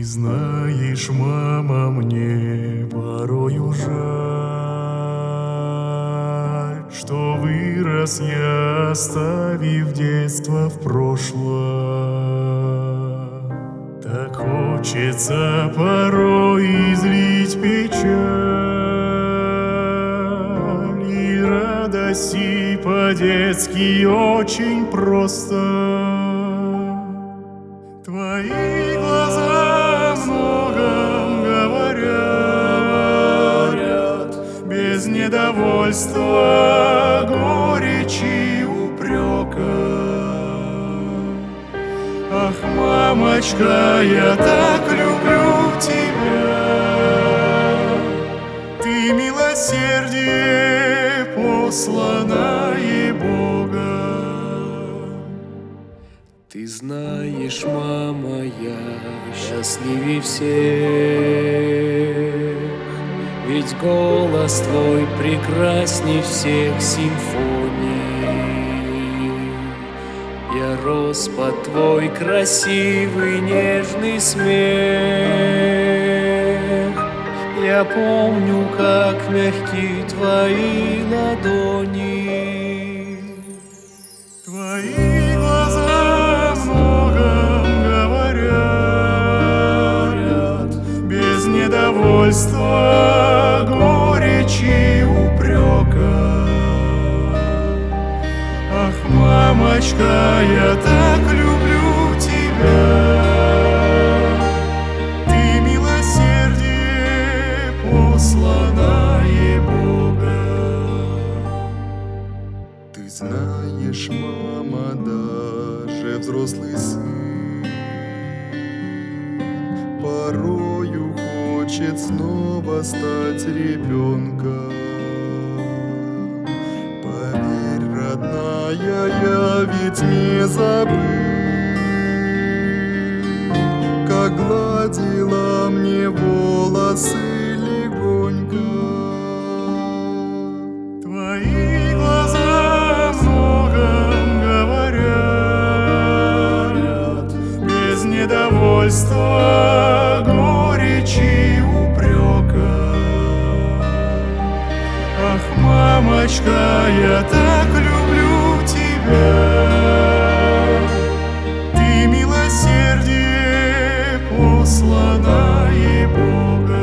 знаешь, мама, мне порою жаль, что вырос я, оставив детство в прошлом. Так хочется порой излить печаль и радость, и по-детски очень просто. Твои глаза о многом говорят, без недовольства, горечи, упрека. Ах, мамочка, я так люблю тебя, ты милосердие, посланное Богом. Ты знаешь, мама, я счастливее всех, ведь голос твой прекрасней всех симфоний. Я рос под твой красивый нежный смех. Я помню, как мягки твои ладони. Твои глаза о многом говорят, без недовольства, горечи, упрека. Ах, мамочка, я так люблю тебя, ты милосердие, посланное Богом. Ты знаешь, мама, даже взрослый сын порою хочет снова стать ребенком. Поверь, родная, я ведь не забыл, как гладила мне волосы легонько. Твои глаза о многом говорят, без недовольства, горечи, упрека. Ах, мамочка, я так люблю тебя, ты милосердие, посланное Богом.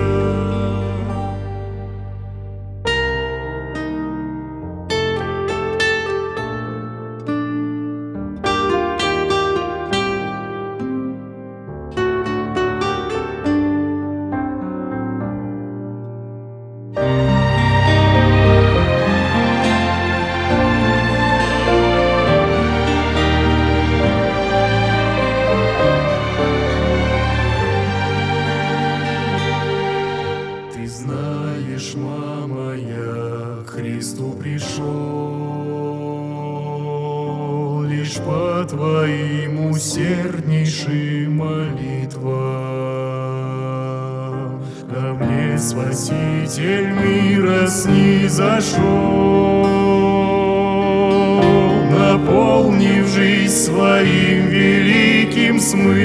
Ты знаешь, мама, я к Христу пришел лишь по твоим усерднейшим молитвам. Ко мне Спаситель мира снизошел, наполнив жизнь своим великим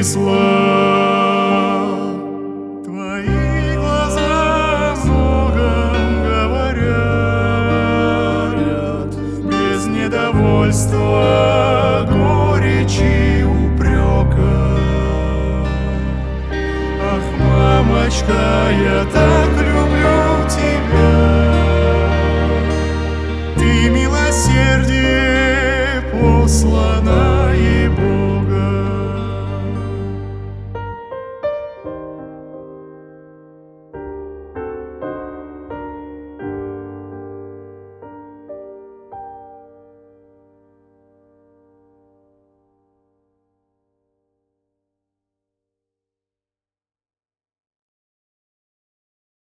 смыслом. Твои глаза о многом говорят, без недовольства, горечи, упрека. Ах, мамочка, я так люблю тебя,